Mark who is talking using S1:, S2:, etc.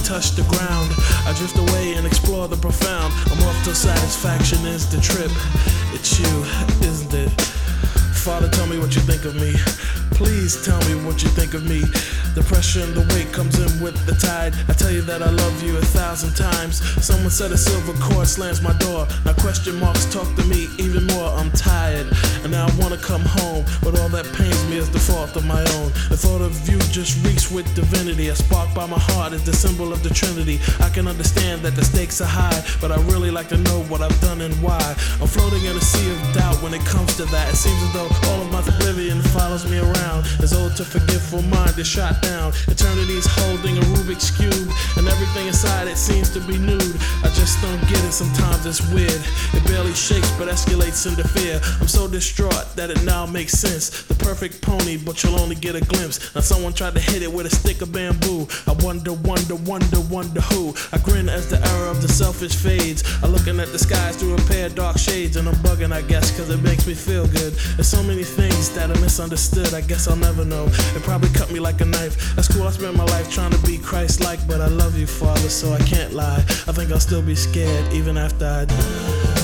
S1: touch the ground. I drift away and explore the profound. I'm off till satisfaction is the trip. It's you, isn't it? Father, tell me what you think of me. Please tell me what you think of me. The pressure and the weight comes in with the tide. I tell you that I love you 1,000 times. Someone said a silver cord slams my door. Now question marks talk to me even more. I'm tired and now I wanna come home, but all that pains me is the fault of my own. The thought of you just reeks with divinity. A spark by my heart is the symbol of the Trinity. I can understand that the stakes are high, but I really like to know what I've done and why. I'm floating in a sea of doubt when it comes to that. It seems as though all of my oblivion follows me around. As old to forgetful mind is shot down. Eternity's holding a Rubik's Cube, and everything inside it seems to be nude. I just don't get it, sometimes it's weird. It barely shakes but escalates into fear. I'm so distraught that it now makes sense. The perfect pony, but you'll only get a glimpse. Now someone tried to hit it with a stick of bamboo. I wonder who. I grin as the era of the selfish fades. I'm looking at the skies through a pair of dark shades, and I'm bugging, I guess, cause it makes me feel good. There's so many things that are misunderstood, I guess I'll never know. It probably cut me like a knife. That's cool, I spent my life trying to be Christ-like, but I love you, Father, so I can't lie. I think I'll still be scared even after I die.